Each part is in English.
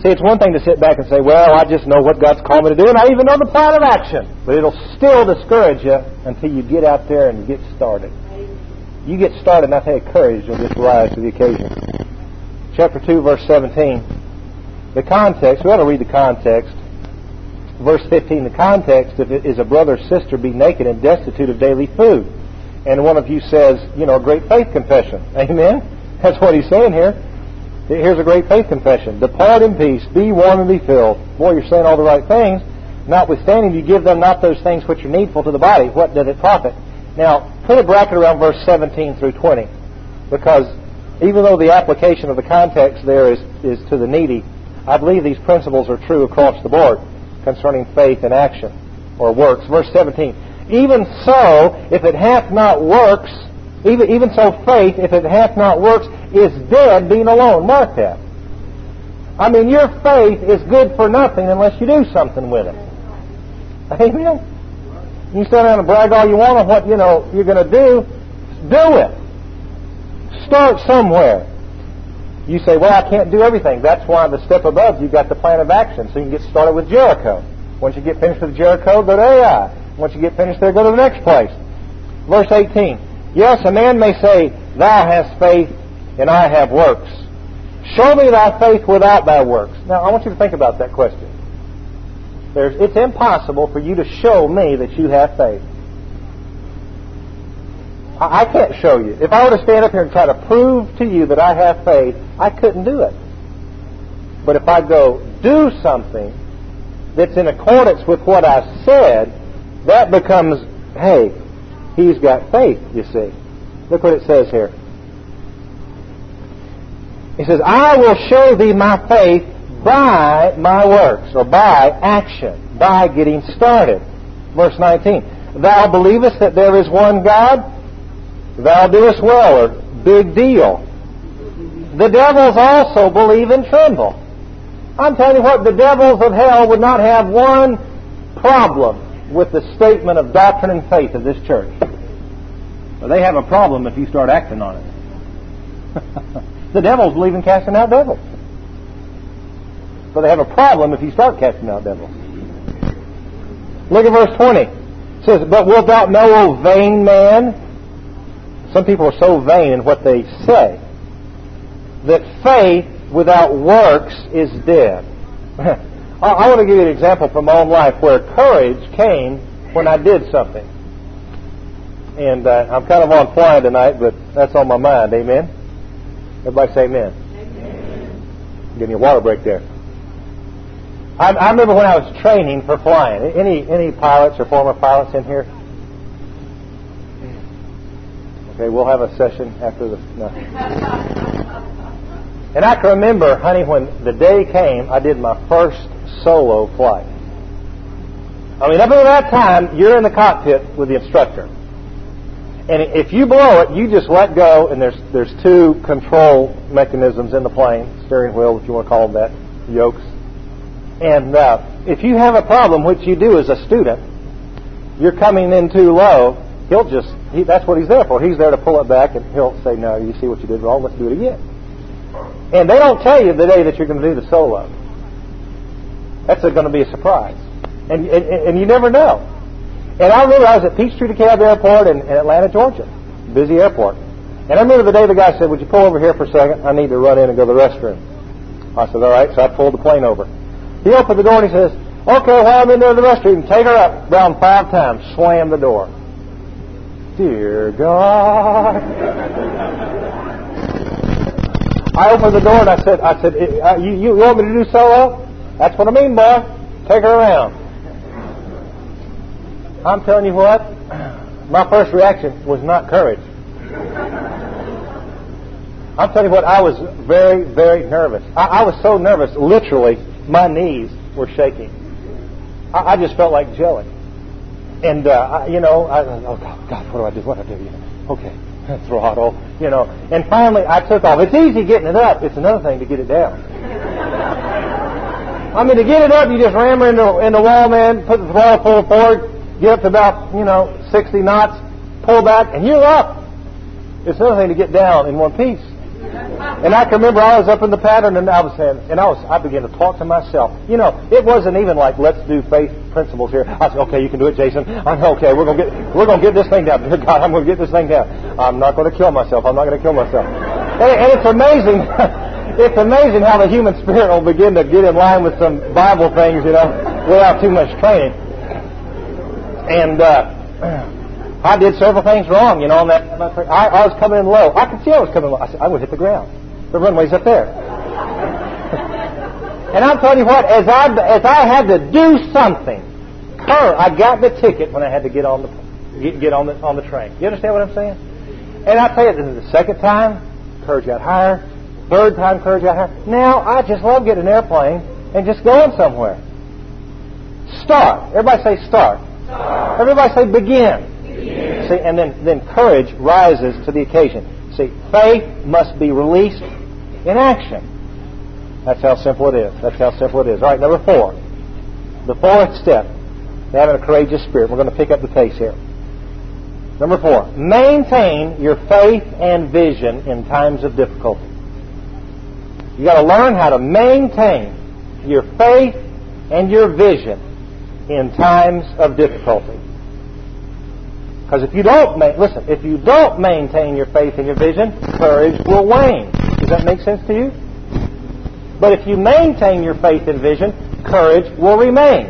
See, it's one thing to sit back and say, well, I just know what God's called me to do, and I even know the plan of action. But it'll still discourage you until you get out there and get started. You get started, and I tell you, courage will just rise to the occasion. Chapter 2, verse 17. The context, we ought to read the context. Verse 15, the context is a brother or sister be naked and destitute of daily food. And one of you says, a great faith confession. Amen? That's what he's saying here. Here's a great faith confession. Depart in peace, be warm and be filled. Boy, you're saying all the right things. Notwithstanding, you give them not those things which are needful to the body. What does it profit? Now, put a bracket around verse 17 through 20. Because even though the application of the context there is to the needy, I believe these principles are true across the board concerning faith and action or works. Verse 17. Even so, if it hath not works, even so faith, if it hath not works, is dead being alone. Mark that. I mean, your faith is good for nothing unless you do something with it. Amen? You sit down and brag all you want on what, you're going to do. Do it. Start somewhere. You say, well, I can't do everything. That's why the step above, you've got the plan of action. So you can get started with Jericho. Once you get finished with Jericho, go to Ai. Once you get finished there, go to the next place. Verse 18. Yes, a man may say, thou hast faith, and I have works. Show me thy faith without thy works. Now, I want you to think about that question. It's impossible for you to show me that you have faith. I can't show you. If I were to stand up here and try to prove to you that I have faith, I couldn't do it. But if I go do something that's in accordance with what I said, that becomes, hey, he's got faith, you see. Look what it says here. He says, I will show thee my faith by my works, or by action, by getting started. Verse 19. Thou believest that there is one God? Thou doest well, or big deal. The devils also believe and tremble. I'm telling you what, the devils of hell would not have one problem with the statement of doctrine and faith of this church. Well, they have a problem if you start acting on it. The devils believe in casting out devils. But they have a problem if you start casting out devils. Look at verse 20. It says, but wilt thou know, O vain man? Some people are so vain in what they say, that faith without works is dead. I want to give you an example from my own life where courage came when I did something. And I'm kind of on flying tonight, but that's on my mind. Amen? Everybody say amen. Amen. Give me a water break there. I remember when I was training for flying. Any pilots or former pilots in here? Okay, we'll have a session after the... No. And I can remember, honey, when the day came, I did my first solo flight. I mean, up until that time, you're in the cockpit with the instructor. And if you blow it, you just let go, and there's two control mechanisms in the plane, steering wheel, if you want to call them that, yokes. And if you have a problem, which you do as a student, you're coming in too low, that's what he's there for. He's there to pull it back, and he'll say, no, you see what you did wrong, let's do it again. And they don't tell you the day that you're going to do the solo. That's going to be a surprise. And you never know. And I remember I was at Peachtree DeKalb Airport in Atlanta, Georgia. Busy airport. And I remember the day the guy said, would you pull over here for a second? I need to run in and go to the restroom. I said, all right. So I pulled the plane over. He opened the door and he says, okay, while I'm in there to the restroom, take her up. Around 5 times. Slam the door. Dear God. I opened the door and I said, you want me to do solo? That's what I mean, boy. Take her around. I'm telling you what, my first reaction was not courage. I'm telling you what, I was very, very nervous. I was so nervous, literally, my knees were shaking. I just felt like jelly. And, oh, God, what do? What do I do? Okay, throttle, And finally, I took off. It's easy getting it up. It's another thing to get it down. I mean, to get it up, you just ram her in the wall, man, put the throttle full forward, get up to about, 60 knots, pull back, and you're up. It's another thing to get down in one piece. And I can remember I was up in the pattern, and I began to talk to myself. You know, it wasn't even like, let's do faith principles here. I said, okay, you can do it, Jason. I'm okay. We're gonna get this thing down. Dear God, I'm gonna get this thing down. I'm not going to kill myself. I'm not going to kill myself. And it's amazing. It's amazing how the human spirit will begin to get in line with some Bible things, you know, without too much training. And I did several things wrong, you know. On that, I was coming in low. I could see I was coming low. I said, I'm going to hit the ground. The runway's up there. And I'm telling you what, as I had to do something, I got the ticket when I had to get on the train. You understand what I'm saying? And I tell you, this is the second time, courage got higher. Third time, courage got higher. Now I just love getting an airplane and just going somewhere. Start. Everybody say start. Start. Everybody say begin. Begin. See, and then courage rises to the occasion. See, faith must be released in action. That's how simple it is. That's how simple it is. All right, number 4. The fourth step to having a courageous spirit. We're going to pick up the pace here. Number 4. Maintain your faith and vision in times of difficulty. You've got to learn how to maintain your faith and your vision in times of difficulty. Because if you don't maintain your faith and your vision, courage will wane. Does that make sense to you? But if you maintain your faith and vision, courage will remain.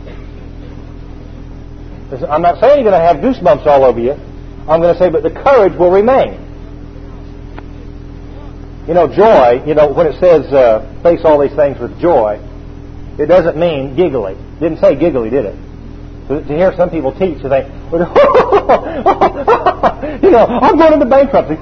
I'm not saying you're going to have goosebumps all over you. I'm going to say, but the courage will remain. You know, joy, you know, when it says face all these things with joy, it doesn't mean giggly. It didn't say giggly, did it? To hear some people teach, they think, you know, I'm going into bankruptcy.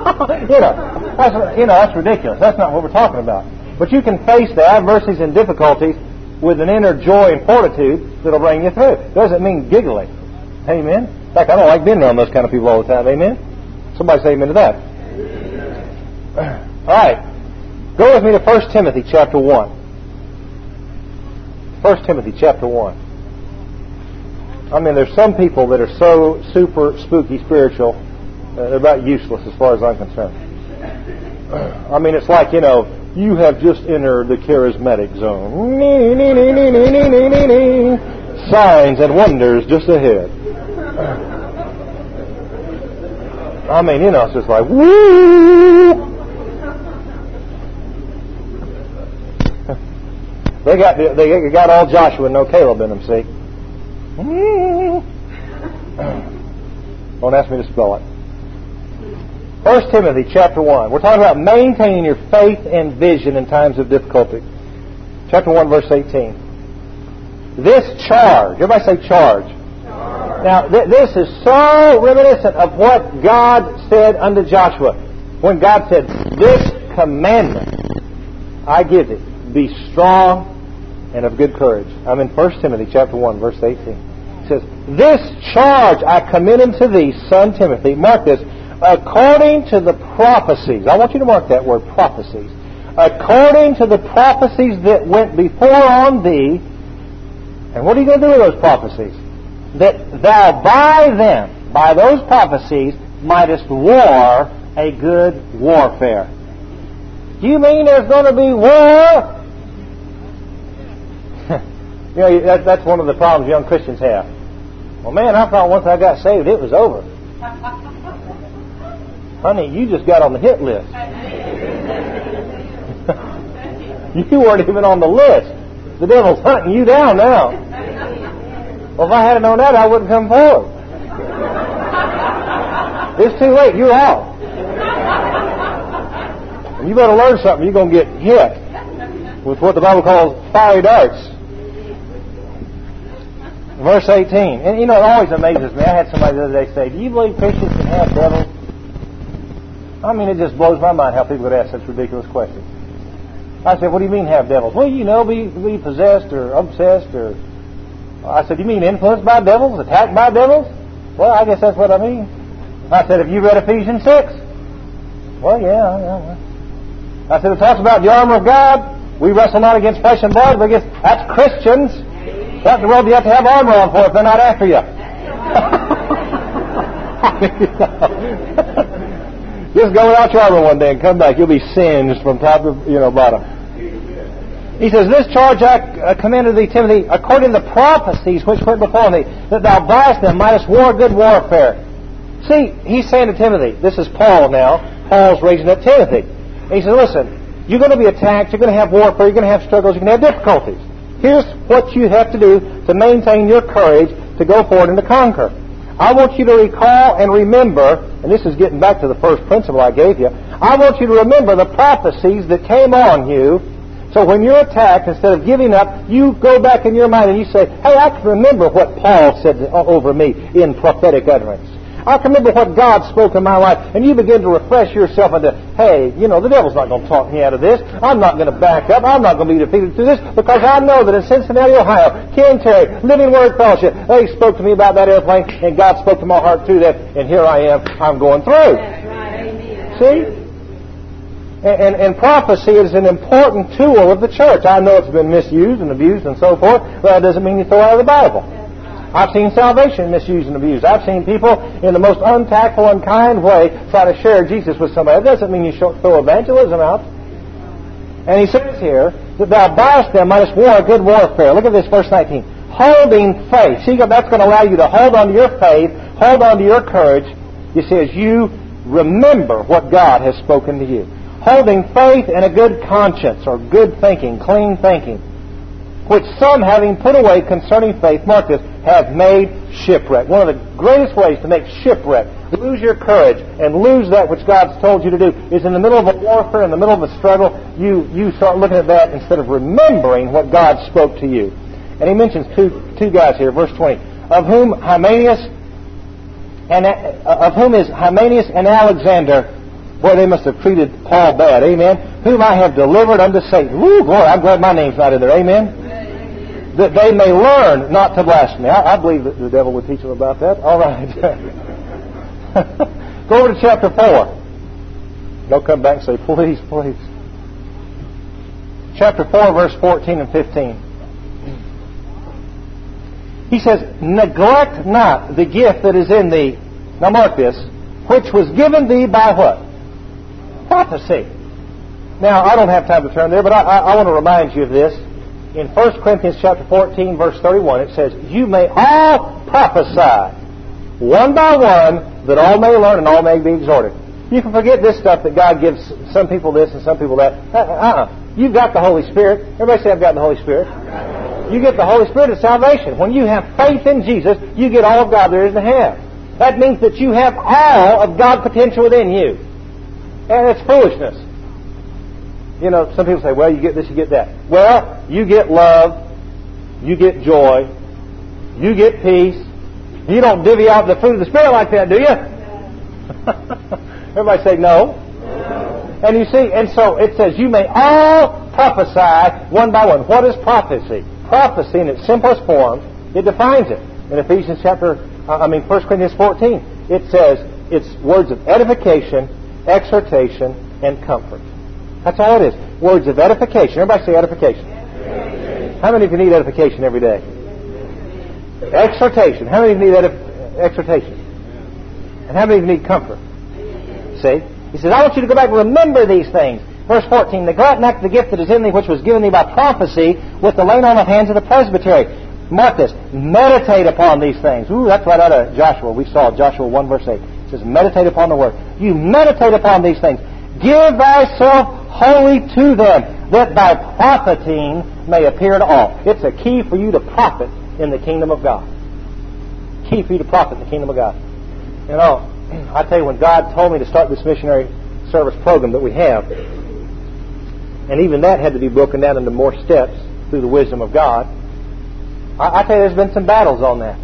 That's ridiculous. That's not what we're talking about. But you can face the adversities and difficulties with an inner joy and fortitude that'll bring you through. It doesn't mean giggly. Amen? In fact, I don't like being around those kind of people all the time. Amen? Somebody say amen to that. All right. Go with me to 1 Timothy chapter 1. 1 Timothy chapter 1. I mean, there's some people that are so super spooky spiritual, they're about useless as far as I'm concerned. I mean, it's like, you know, you have just entered the charismatic zone. Signs and wonders just ahead. I mean, you know, it's just like, woo! They got all Joshua and no Caleb in them, see? Don't ask me to spell it. 1 Timothy chapter 1. We're talking about maintaining your faith and vision in times of difficulty. Chapter 1, verse 18. This charge, everybody say charge. Now, this is so reminiscent of what God said unto Joshua. When God said, this commandment I give thee, be strong and of good courage. I'm in 1 Timothy chapter 1, verse 18. It says, this charge I commend unto thee, son Timothy, mark this, according to the prophecies. I want you to mark that word, prophecies. According to the prophecies that went before on thee. And what are you going to do with those prophecies? That thou by them, by those prophecies, mightest war a good warfare. Do you mean there's going to be war? You know, that's one of the problems young Christians have. Well, man, I thought once I got saved, it was over. Honey, you just got on the hit list. You weren't even on the list. The devil's hunting you down now. Well, if I had known that, I wouldn't come forward. It's too late. You're out. And you better learn something. You're going to get hit with what the Bible calls fiery darts. Verse 18. And you know, it always amazes me. I had somebody the other day say, do you believe Christians can have devils? I mean, it just blows my mind how people would ask such ridiculous questions. I said, what do you mean have devils? Well, you know, be possessed or obsessed or... I said, you mean influenced by devils? Attacked by devils? Well, I guess that's what I mean. I said, have you read Ephesians 6? Well, yeah. I said, it talks about the armor of God. We wrestle not against flesh and blood, but against... That's Christians. What in the world do you have to have armor on for if they're not after you? Just go without your armor one day and come back. You'll be singed from top to bottom. He says, this charge I commanded thee, Timothy, according to the prophecies which went before thee, that thou buyest them, mightest war good warfare. See, he's saying to Timothy, this is Paul now. Paul's raising up Timothy. And he says, listen, you're going to be attacked, you're going to have warfare, you're going to have struggles, you're going to have difficulties. Here's what you have to do to maintain your courage to go forward and to conquer. I want you to recall and remember, and this is getting back to the first principle I gave you, I want you to remember the prophecies that came on you. So when you're attacked, instead of giving up, you go back in your mind and you say, hey, I can remember what Paul said over me in prophetic utterance. I can remember what God spoke in my life. And you begin to refresh yourself into, hey, the devil's not going to talk me out of this. I'm not going to back up. I'm not going to be defeated through this, because I know that in Cincinnati, Ohio, Ken Terry, Living Word Fellowship, they spoke to me about that airplane, and God spoke to my heart through that, and here I am. I'm going through. That's right. Amen. See? And prophecy is an important tool of the church. I know it's been misused and abused and so forth, but that doesn't mean you throw it out of the Bible. I've seen salvation misused and abused. I've seen people in the most untactful, unkind way try to share Jesus with somebody. That doesn't mean you throw evangelism out. And he says here, that thou buyest them, mightest war a good warfare. Look at this, verse 19. Holding faith. See, that's going to allow you to hold on to your faith, hold on to your courage. He says, you remember what God has spoken to you. Holding faith and a good conscience, or good thinking, clean thinking, which some, having put away concerning faith, mark this, have made shipwreck. One of the greatest ways to make shipwreck, lose your courage, and lose that which God's told you to do, is in the middle of a warfare, in the middle of a struggle, you start looking at that instead of remembering what God spoke to you. And he mentions two guys here, verse 20, of whom is Hymenaeus and Alexander. Boy, they must have treated Paul bad. Amen. Whom I have delivered unto Satan. Woo, glory. I'm glad my name's not in there. Amen. That they may learn not to blaspheme. I believe that the devil would teach them about that. All right. Go over to chapter 4. Don't come back and say, please, please. Chapter 4, verse 14 and 15. He says, neglect not the gift that is in thee. Now mark this. Which was given thee by what? Prophecy. Now, I don't have time to turn there, but I want to remind you of this. In 1 Corinthians chapter 14, verse 31, it says, you may all prophesy, one by one, that all may learn and all may be exhorted. You can forget this stuff that God gives some people this and some people that. You've got the Holy Spirit. Everybody say, I've got the Holy Spirit. You get the Holy Spirit of salvation. When you have faith in Jesus, you get all of God there is to have. That means that you have all of God's potential within you. And it's foolishness. Some people say, well, you get this, you get that. Well, you get love, you get joy, you get peace. You don't divvy out the fruit of the Spirit like that, do you? Everybody say no. And you see, and so it says, you may all prophesy one by one. What is prophecy? Prophecy in its simplest form, it defines it. In 1 Corinthians 14, it says it's words of edification, exhortation, and comfort. That's all it is. Words of edification. Everybody say edification. How many of you need edification every day? Exhortation. How many of you need exhortation? And how many of you need comfort? See? He says, I want you to go back and remember these things. Verse 14, neglect not the gift that is in thee, which was given thee by prophecy, with the laying on of hands of the presbytery. Mark this. Meditate upon these things. Ooh, that's right out of Joshua. We saw Joshua 1 verse 8. It says, meditate upon the word. You meditate upon these things. Give thyself wholly to them, that thy profiting may appear to all. It's a key for you to profit in the kingdom of God. Key for you to profit in the kingdom of God. I tell you, when God told me to start this missionary service program that we have, and even that had to be broken down into more steps through the wisdom of God, I tell you, there's been some battles on that.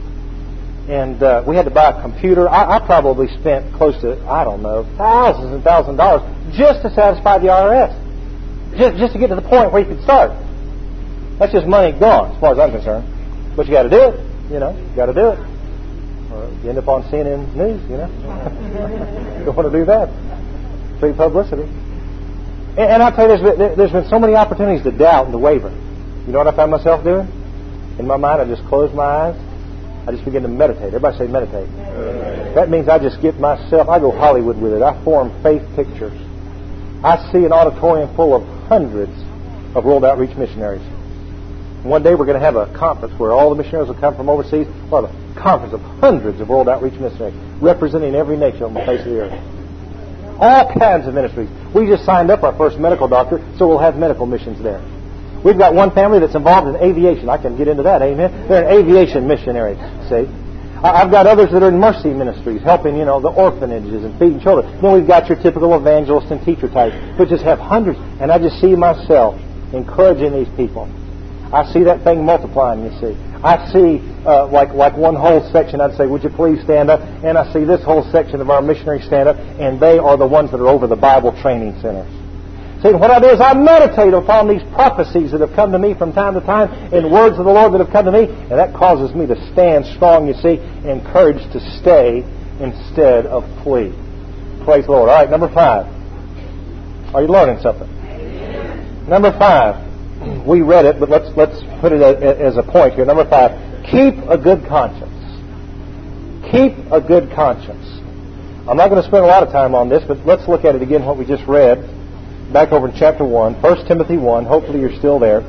And we had to buy a computer. I probably spent close to, thousands and thousands of dollars just to satisfy the IRS. Just to get to the point where you could start. That's just money gone, as far as I'm concerned. But you got to do it. You got to do it. Or you end up on CNN News, You don't want to do that. Free publicity. And I tell you, there's been so many opportunities to doubt and to waver. You know what I found myself doing? In my mind, I just closed my eyes. I just begin to meditate. Everybody say meditate. That means I just get myself, I go Hollywood with it. I form faith pictures. I see an auditorium full of hundreds of World Outreach missionaries. One day we're going to have a conference where all the missionaries will come from overseas. Well, a conference of hundreds of World Outreach missionaries representing every nation on the face of the earth. All kinds of ministries. We just signed up our first medical doctor, so we'll have medical missions there. We've got one family that's involved in aviation. I can get into that, amen? They're an aviation missionaries, see? I've got others that are in mercy ministries, helping, the orphanages and feeding children. Then we've got your typical evangelist and teacher type, who just have hundreds. And I just see myself encouraging these people. I see that thing multiplying, you see. I see, like one whole section, I'd say, would you please stand up? And I see this whole section of our missionaries stand up, and they are the ones that are over the Bible training centers. See, what I do is I meditate upon these prophecies that have come to me from time to time and words of the Lord that have come to me, and that causes me to stand strong, you see, encouraged to stay instead of flee. Praise the Lord. All right, number 5. Are you learning something? Number 5. We read it, but let's put it as a point here. Number 5. Keep a good conscience. Keep a good conscience. I'm not going to spend a lot of time on this, but let's look at it again, what we just read. Back over in chapter 1, 1 Timothy 1. Hopefully you're still there.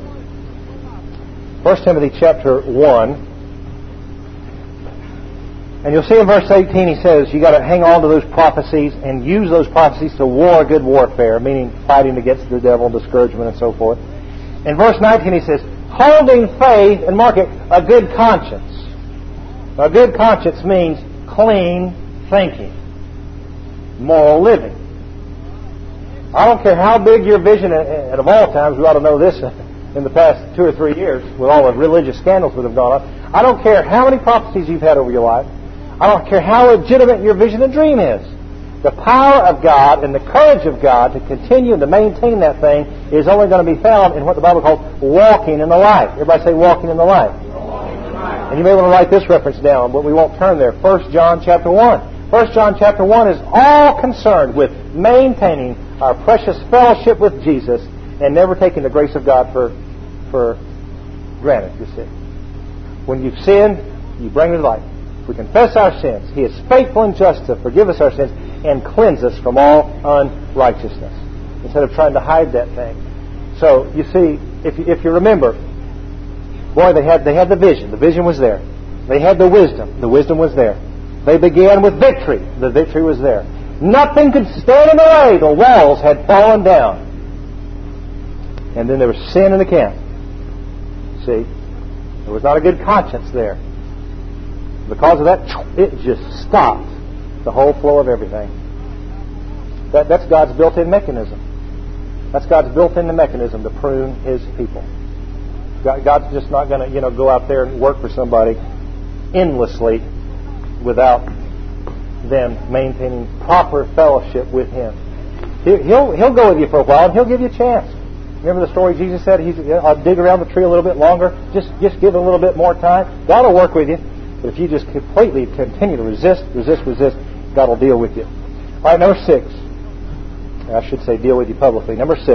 1 Timothy chapter 1. And you'll see in verse 18 he says you got to hang on to those prophecies and use those prophecies to war a good warfare, meaning fighting against the devil, discouragement, and so forth. In verse 19 he says, holding faith, and mark it, a good conscience. A good conscience means clean thinking, moral living. I don't care how big your vision, and of all times, we ought to know this in the past 2 or 3 years with all the religious scandals that have gone on. I don't care how many prophecies you've had over your life. I don't care how legitimate your vision and dream is. The power of God and the courage of God to continue and to maintain that thing is only going to be found in what the Bible calls walking in the light. Everybody say walking in the light. And you may want to write this reference down, but we won't turn there. 1 John chapter 1. 1 John chapter 1 is all concerned with maintaining our precious fellowship with Jesus and never taking the grace of God for granted, you see. When you've sinned, you bring it to light. If we confess our sins, He is faithful and just to forgive us our sins and cleanse us from all unrighteousness, instead of trying to hide that thing. So, you see, if you remember, boy, they had the vision. The vision was there. They had the wisdom. The wisdom was there. They began with victory. The victory was there. Nothing could stand in the way. The walls had fallen down. And then there was sin in the camp. See? There was not a good conscience there. Because of that, it just stopped the whole flow of everything. That's God's built-in mechanism. That's God's built-in mechanism to prune His people. God's just not going to, go out there and work for somebody endlessly without them maintaining proper fellowship with Him. He'll go with you for a while and He'll give you a chance. Remember the story Jesus said, I'll dig around the tree a little bit longer, just give it a little bit more time. God will work with you. But if you just completely continue to resist, God will deal with you. All right, number 6. I should say deal with you publicly. Number 6.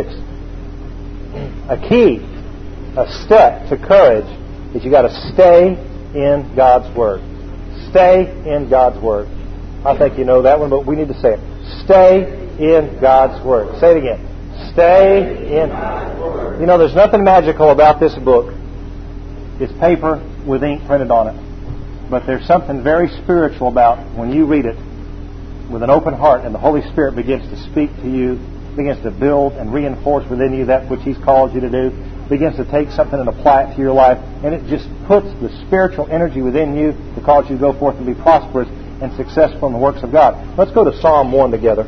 A key, a step to courage is you got to stay in God's Word. Stay in God's Word. I think you know that one, but we need to say it. Stay in God's Word. Say it again. Stay in God's Word. There's nothing magical about this book. It's paper with ink printed on it. But there's something very spiritual about when you read it with an open heart and the Holy Spirit begins to speak to you, begins to build and reinforce within you that which He's called you to do, begins to take something and apply it to your life, and it just puts the spiritual energy within you to cause you to go forth and be prosperous and successful in the works of God. Let's go to Psalm 1 together.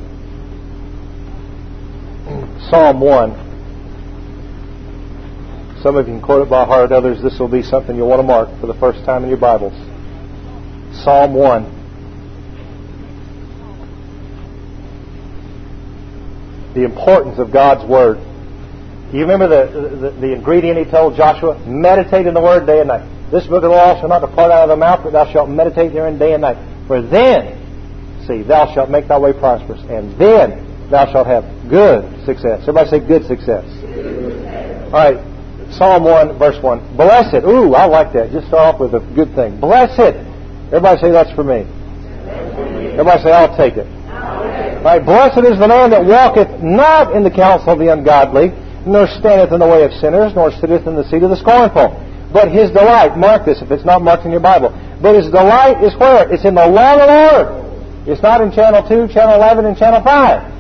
Psalm 1. Some of you can quote it by heart. Others, this will be something you'll want to mark for the first time in your Bibles. Psalm 1. The importance of God's Word. Do you remember the ingredient He told Joshua? Meditate in the Word day and night. This book of the law shall not depart out of thy mouth, but thou shalt meditate therein day and night. For then, thou shalt make thy way prosperous, and then thou shalt have good success. Everybody say good success. All right. Psalm 1, verse 1. Blessed. Ooh, I like that. Just start off with a good thing. Blessed. Everybody say that's for me. Everybody say, I'll take it. Right, blessed is the man that walketh not in the counsel of the ungodly, nor standeth in the way of sinners, nor sitteth in the seat of the scornful. But his delight, mark this if it's not marked in your Bible, but his delight is where? It's in the law of the Lord. It's not in Channel 2, Channel 11, and Channel 5.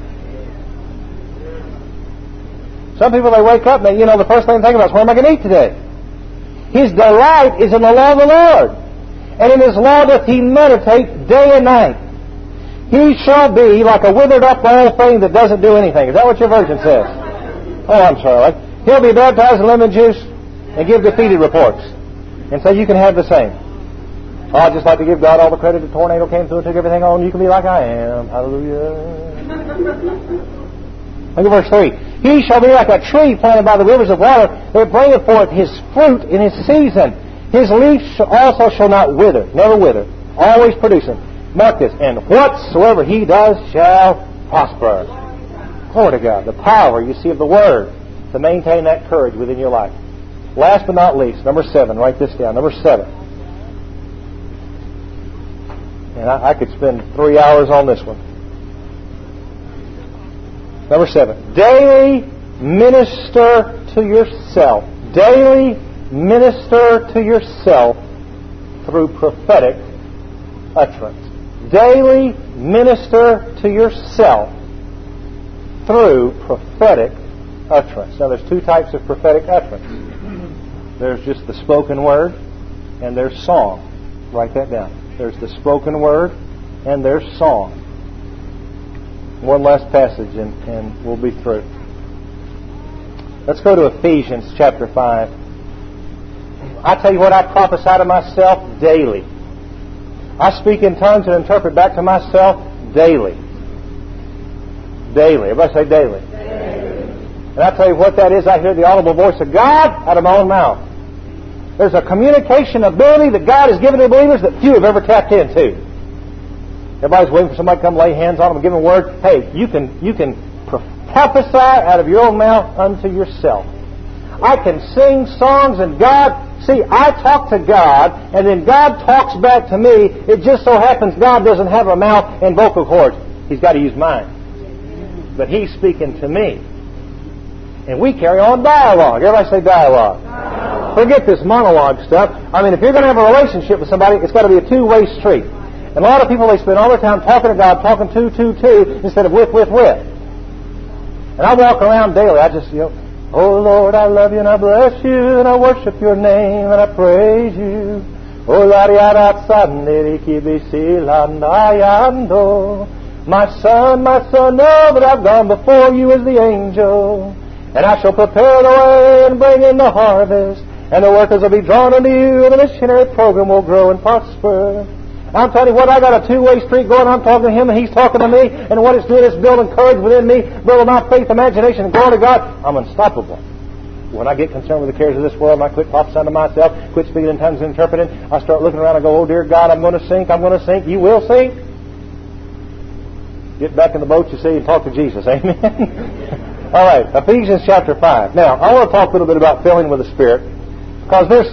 Some people, they wake up and the first thing they think about is, what am I going to eat today? His delight is in the law of the Lord. And in his law doth he meditate day and night. He shall be like a withered up old thing that doesn't do anything. Is that what your version says? Oh, I'm sorry. He'll be baptized in lemon juice and give defeated reports. And so you can have the same. Oh, I'd just like to give God all the credit. The tornado came through and took everything on. You can be like I am. Hallelujah. Look at verse 3. He shall be like a tree planted by the rivers of water that bringeth forth his fruit in his season. His leaf also shall not wither. Never wither. Always producing. Mark this. And whatsoever he does shall prosper. Glory to God. The power, you see, of the Word to maintain that courage within your life. Last but not least, number 7. Write this down. Number 7. And I could spend 3 hours on this one. Number 7. Daily minister to yourself. Daily minister to yourself through prophetic utterance. Daily minister to yourself through prophetic utterance. Now, there's 2 types of prophetic utterance. There's just the spoken word, and there's song. Write that down. There's the spoken word, and there's song. One last passage, and we'll be through. Let's go to Ephesians chapter 5. I tell you what, I prophesy to myself daily. I speak in tongues and interpret back to myself daily. Daily. Everybody say daily. And I tell you what that is. I hear the audible voice of God out of my own mouth. There's a communication ability that God has given to believers that few have ever tapped into. Everybody's waiting for somebody to come lay hands on them and give them a word. Hey, you can prophesy out of your own mouth unto yourself. I can sing songs and God... See, I talk to God, and then God talks back to me. It just so happens God doesn't have a mouth and vocal cords. He's got to use mine. But He's speaking to me. And we carry on dialogue. Everybody say dialogue. Forget this monologue stuff. I mean, if you're going to have a relationship with somebody, it's got to be a two-way street. And a lot of people, they spend all their time talking to God, talking to, instead of with. And I walk around daily. I just, oh Lord, I love you and I bless you and I worship your name and I praise you. Oh my son, know that I've gone before you as the angel, and I shall prepare the way and bring in the harvest, and the workers will be drawn unto you, and the missionary program will grow and prosper. I'm telling you what, I got a two-way street going. I'm talking to him and he's talking to me, and what it's doing is building courage within me, building my faith, imagination, and glory to God. I'm unstoppable. When I get concerned with the cares of this world, and I quit prophesying to myself, quit speaking in tongues and interpreting, I start looking around and go, oh dear God, I'm going to sink. You will sink. Get back in the boat, you see, and talk to Jesus. Amen? All right, Ephesians chapter 5. Now, I want to talk a little bit about filling with the Spirit, because there's,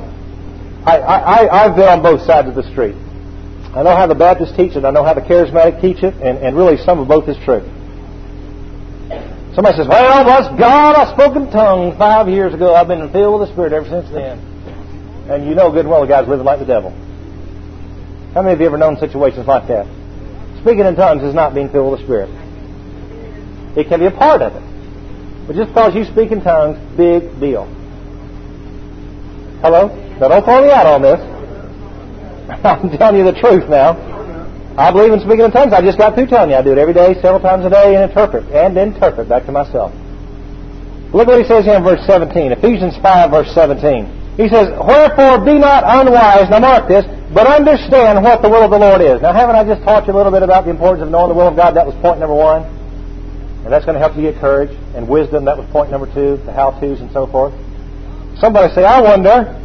I've been on both sides of the street. I know how the Baptists teach it. I know how the Charismatic teach it. And really, some of both is true. Somebody says, well, was God I spoke in tongues 5 years ago. I've been filled with the Spirit ever since then. And you know good and well the guy's living like the devil. How many of you ever known situations like that? Speaking in tongues is not being filled with the Spirit. It can be a part of it. But just because you speak in tongues, big deal. Hello? Now don't throw me out on this. I'm telling you the truth now. I believe in speaking in tongues. I just got through telling you I do it every day, several times a day, and interpret back to myself. Look what he says here in verse 17. Ephesians 5, verse 17. He says, wherefore be not unwise, now mark this, but understand what the will of the Lord is. Now haven't I just taught you a little bit about the importance of knowing the will of God? That was point number 1. And that's going to help you get courage. And wisdom, that was point number 2, the how-tos and so forth. Somebody say, I wonder.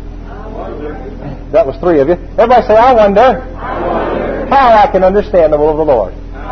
That was 3 of you. Everybody say, I wonder how I can understand the will of the Lord.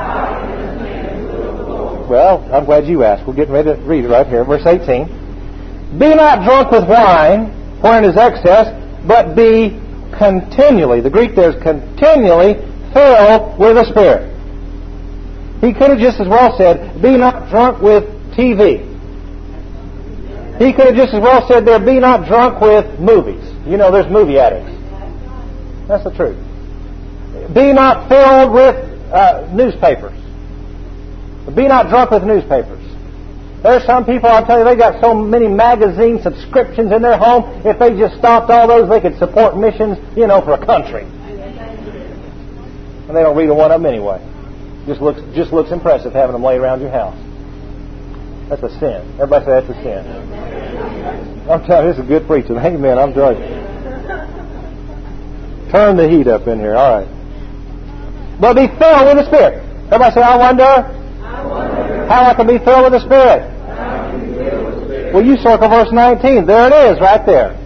Well, I'm glad you asked. We're getting ready to read it right here. Verse 18. Be not drunk with wine, wherein is excess, but be continually, the Greek there is continually, filled with the Spirit. He could have just as well said, be not drunk with TV. He could have just as well said there, be not drunk with movies. You know, there's movie addicts. That's the truth. Be not filled with newspapers. Be not drunk with newspapers. There's some people, I'll tell you, they got so many magazine subscriptions in their home, if they just stopped all those, they could support missions, for a country. And they don't read one of them anyway. Just looks impressive having them lay around your house. That's a sin. Everybody say that's a sin. I'm telling you, this is a good preaching. Amen. I'm telling you. Turn the heat up in here. All right. But be filled with the Spirit. Everybody say, I wonder how I can be filled with the Spirit. Well, you circle verse 19. There it is, right there.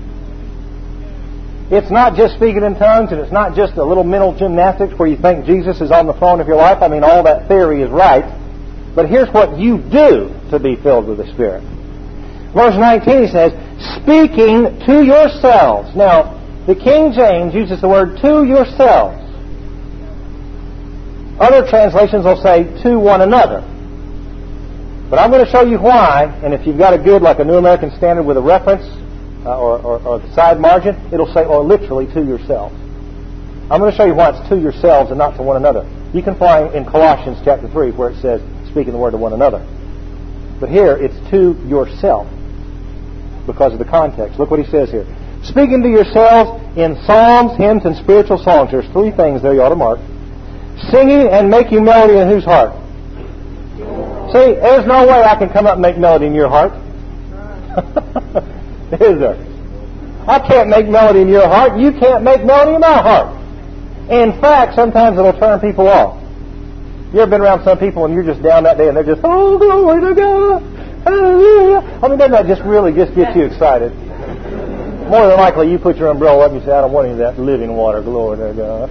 It's not just speaking in tongues, and it's not just a little mental gymnastics where you think Jesus is on the throne of your life. I mean, all that theory is right. But here's what you do to be filled with the Spirit. Verse 19 says, speaking to yourselves. Now, the King James uses the word to yourselves. Other translations will say to one another. But I'm going to show you why, and if you've got a good, like a New American Standard with a reference or the side margin, it'll say, or literally to yourselves. I'm going to show you why it's to yourselves and not to one another. You can find in Colossians chapter 3 where it says, speaking the word to one another. But here, it's to yourself because of the context. Look what he says here. Speaking to yourselves in psalms, hymns, and spiritual songs. There's three things there you ought to mark. Singing and making melody in whose heart? See, there's no way I can come up and make melody in your heart. Is there? I can't make melody in your heart. You can't make melody in my heart. In fact, sometimes it'll turn people off. You ever been around some people and you're just down that day and they're just, oh, glory to God, hallelujah. I mean, doesn't that just really get you excited? More than likely, you put your umbrella up and you say, I don't want any of that living water, glory to God.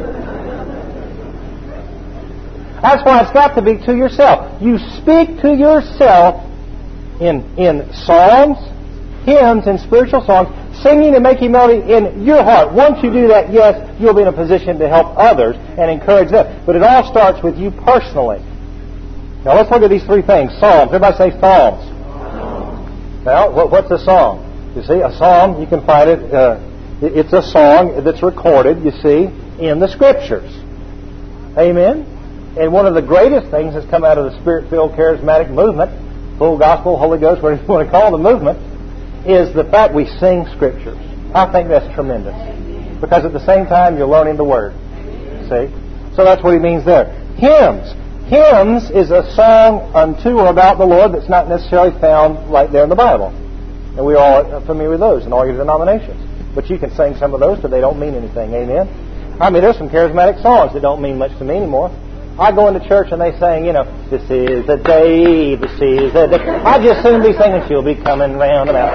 That's why it's got to be to yourself. You speak to yourself in psalms, hymns, and spiritual songs, singing and making melody in your heart. Once you do that, yes, you'll be in a position to help others and encourage them. But it all starts with you personally. Now let's look at these three things. Psalms. Everybody say psalms. Now, what's a psalm? You see, a psalm, you can find it, it's a song that's recorded, you see, in the Scriptures. Amen? And one of the greatest things that's come out of the Spirit-filled charismatic movement, full gospel, Holy Ghost, whatever you want to call the movement, is the fact we sing Scriptures. I think that's tremendous. Because at the same time, you're learning the Word. See? So that's what he means there. Hymns. Hymns is a song unto or about the Lord that's not necessarily found right there in the Bible. And we're all familiar with those in all your denominations. But you can sing some of those, but they don't mean anything. Amen? I mean, there's some charismatic songs that don't mean much to me anymore. I go into church and they sing, this is the day, this is the day. I just soon be singing, she'll be coming round about.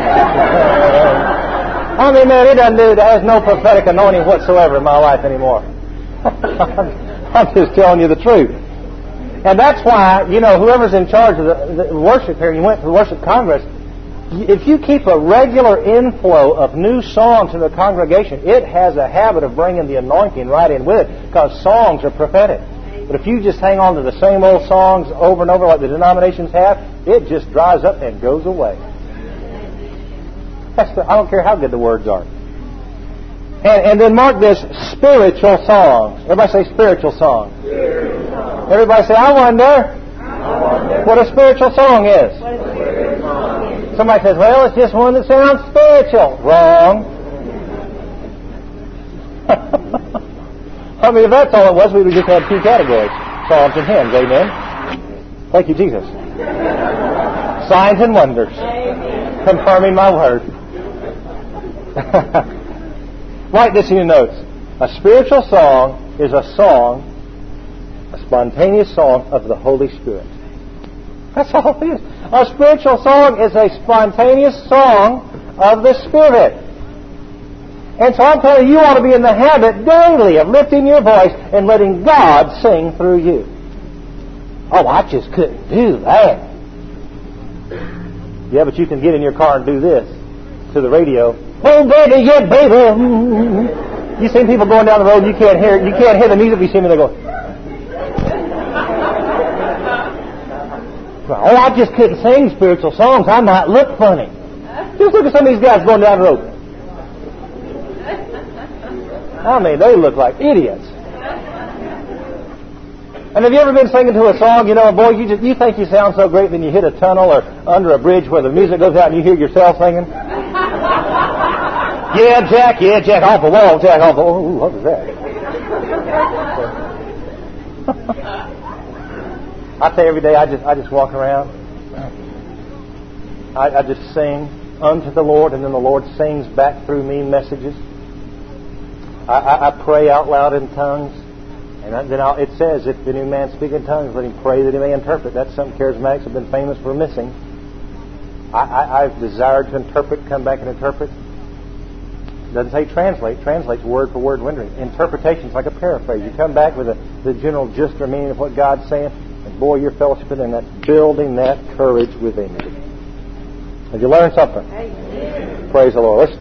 I mean, man, it has no prophetic anointing whatsoever in my life anymore. I'm just telling you the truth. And that's why, whoever's in charge of the worship here, you went to the worship congress, if you keep a regular inflow of new songs in the congregation, it has a habit of bringing the anointing right in with it, because songs are prophetic. But if you just hang on to the same old songs over and over like the denominations have, it just dries up and goes away. I don't care how good the words are. And then mark this, spiritual songs. Everybody say spiritual songs. Spiritual songs. Everybody say, I wonder what a spiritual song is. Somebody says, well, it's just one that sounds spiritual. Wrong. I mean, if that's all it was, we would just have two categories. Psalms and hymns. Amen? Thank you, Jesus. Signs and wonders. Confirming my word. Write this in your notes. A spiritual song is a song, a spontaneous song of the Holy Spirit. That's all it is. A spiritual song is a spontaneous song of the Spirit. And so I'm telling you, you ought to be in the habit daily of lifting your voice and letting God sing through you. Oh, I just couldn't do that. Yeah, but you can get in your car and do this to the radio. Oh, baby, yeah, baby. You seen people going down the road, you can't hear the music, but you see them, they go, oh, I just couldn't sing spiritual songs. I might look funny. Just look at some of these guys going down the road. I mean, they look like idiots. And have you ever been singing to a song, boy, you think you sound so great, then you hit a tunnel or under a bridge where the music goes out and you hear yourself singing? Yeah, Jack, off the wall, Jack, off the wall. Ooh, what was that? I tell you, every day I just walk around. I just sing unto the Lord, and then the Lord sings back through me messages. I pray out loud in tongues. And then it says, if the new man speak in tongues, let him pray that he may interpret. That's something charismatics have been famous for missing. I've desired to interpret, come back and interpret. It doesn't say translate. Translate's word for word rendering. Interpretation's like a paraphrase. You come back with the general gist or meaning of what God's saying, and boy, you're fellowshipping, and that's building that courage within you. Have you learned something? Amen. Praise the Lord. Let's